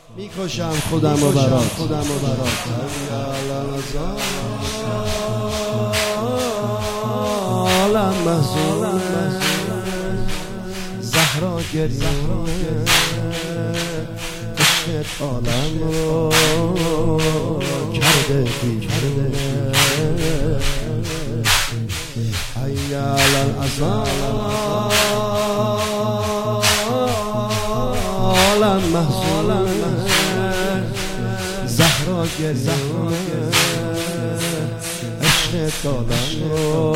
میکشم خودم و برات عالم محزون زهرا گریه عشقت عالم رو کرده بیرونه ایال العذاب عالم محزون زهرا گریه عشقت عالم رو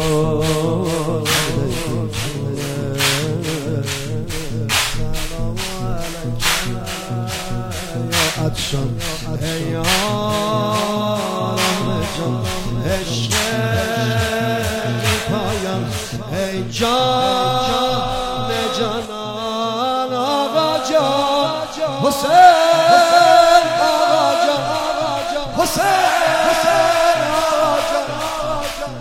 کرده بیرونه عطشان ای آرام جان عشق پایان ای جان جانان آقا جان حسین آقا جان حسین آقا جان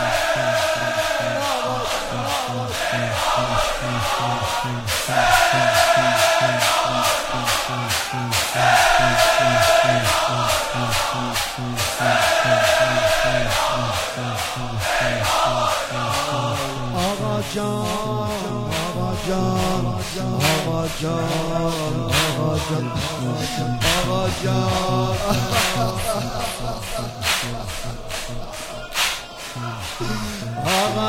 آقا جان آقا جان آقا جان آقا جان آقا جان آقا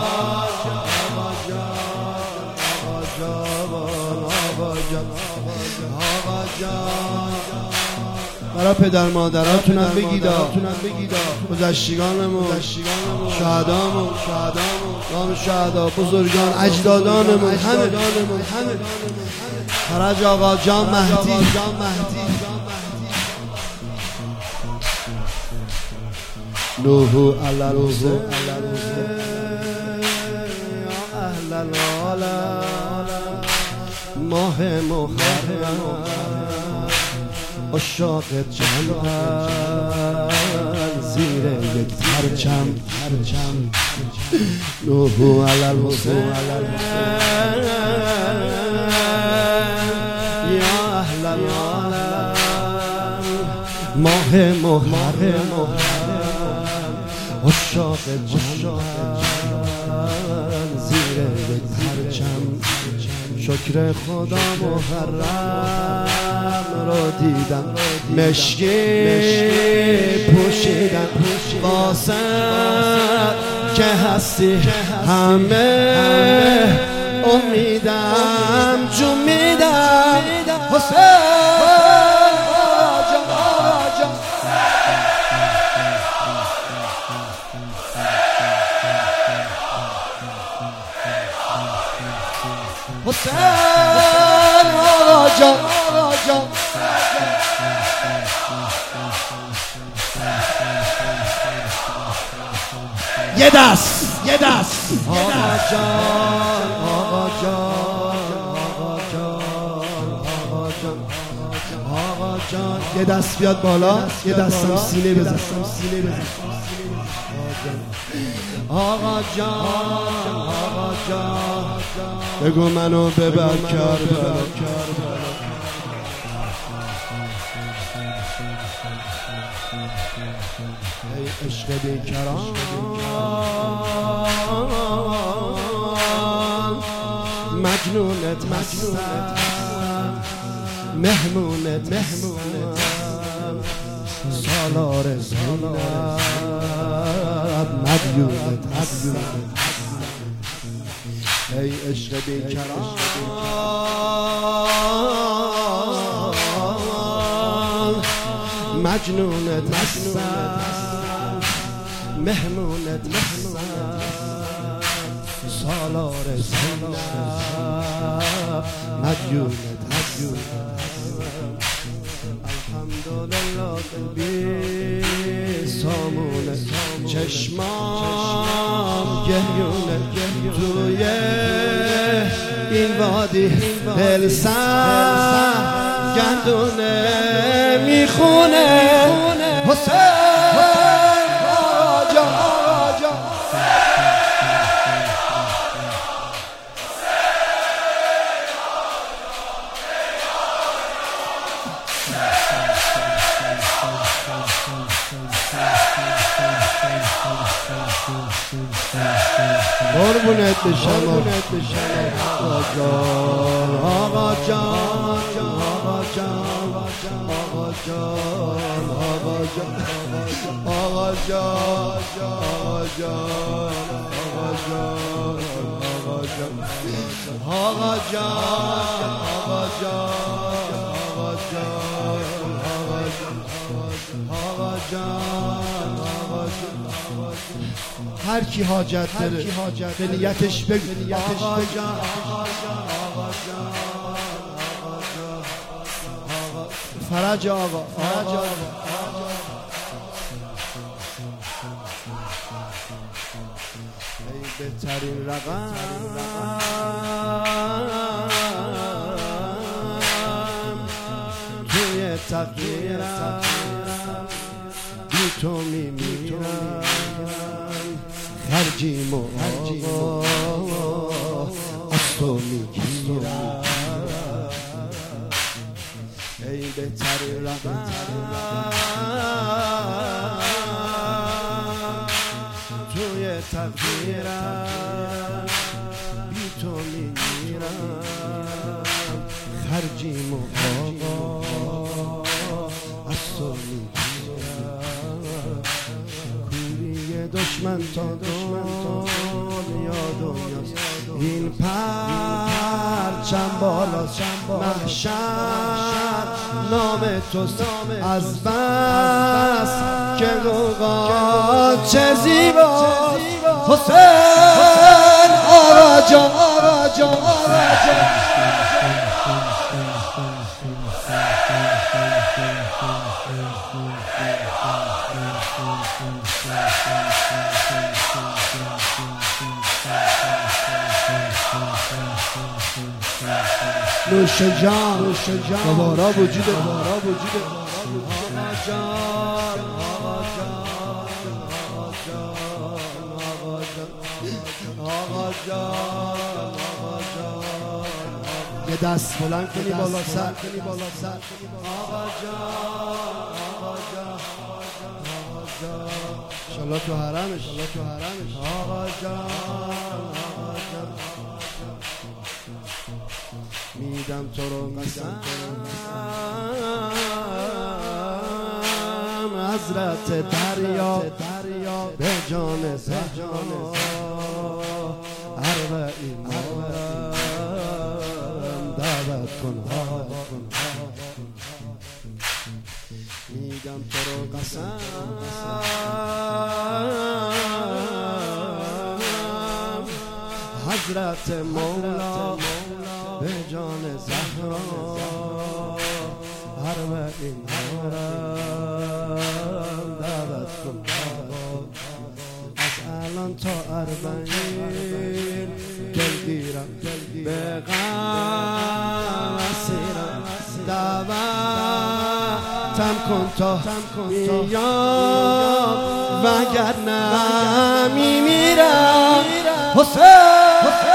جان برای پدر مادراتونم بگیدا گذشتگانمون شهدامون نام شهدا بزرگان اجدادانمون همه فرج آقا جان مهدی نوحو علی الحسین اهل العالم ماه محرم عشاق جمعن زیر یک پرچم نوحو علی الحسین یا اهل العالم ماه محرم عشاق جمعن زیر یک پرچم شکر خدا محرم رو دیدم مشکی پوشیدم واسه که هستی همه امیدم جون میدم حسین حسین آقا جان یه دست آقا جان یه دست بیاد بالا یه دستم سینه بزن آقا جان بگو منو ببر کربلا ای عشق بیکران مجنونت هستم مهمونت سالار زینب مدیونت هستم ای عشق بیکران مجنونت هستم مهمونت هستم سالار زینب مدیونت هستم الحمدلله قلبی سامونه چشمام گریونه توی این وادی دلسر گندونه میخونه حسین آقا جان قربونت بشم آقا جان آقا جان آقا جان آقا جان آقا جان آقا جان آقا جان آقا جان آقا جان آقا جان آقا جان آقا جان هر کی حاجت داره به نیتش بگو آقا جان آقا جان فرج آقا ای بهترین رقم توی تقدیرم بی تو میمیرم خرجیم و از تو میگیرم ای بهترین رقم توی تقدیرم بی تو میمیرم خرجیم و از تو میگیرم کوری دشمن تا دنیاست این پرچم بالاست محشر نام توست از بس که غوغا چه زیباست حسین آقا جان آقا جان آقا جان نوش جان دوباره وجوده آقا جان آقا جان یه دست بلند کنی بالا سر آقا جان انشالله تو حرمش آقا جان میدم تو رو قسم حضرت دریا به جان زهرا اربعین دعوت کن میدم تو رو قسم حضرت مولا به جان زهرا اربعین دعوت کن از الان تا اربعین دلگیرم به غم اسیرم دعوتم کن تا میام وگرنه میمیرم حسین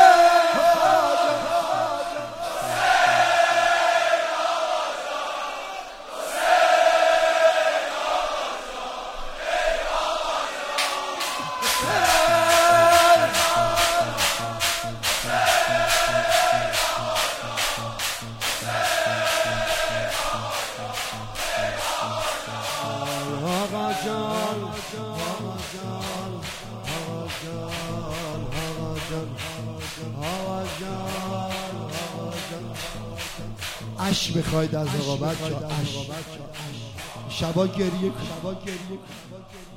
عشق بخواید از آقا بچه شبا گریه